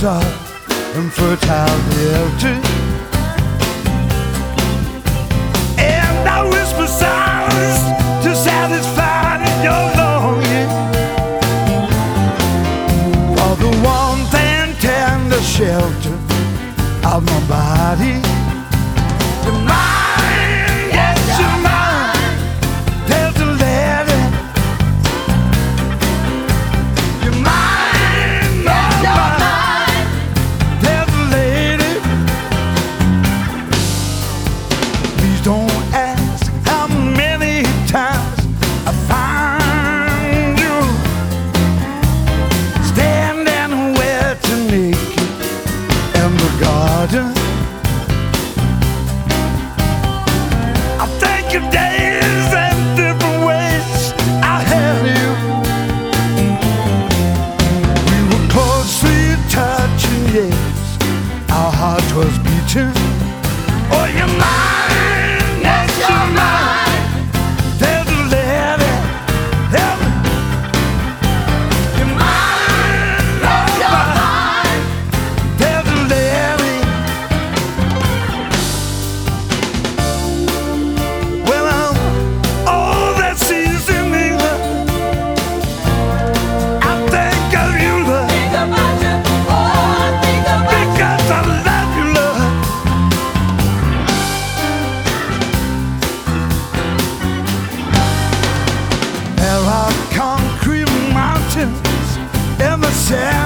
soft and fertile beauty. And I whisper silence to satisfy your longing for the warmth and tender shelter of my body. You're mine, yes, you're mine. There's a lady. You're mine, yes, you're mine. There's a lady. Please don't ask how many times I find you standing wet and naked in the garden. I think of days and different ways I had you. We were closely touching, yes, our heart was beating. Oh, you're mine, yes, you're mine. There's a lady, you're mine, yes, you're mine. There's a lady. Well, I'm all that sees in England. I think of you, love, Think about you, oh, think about you. because I love you, love. There are concrete mountains in the sand.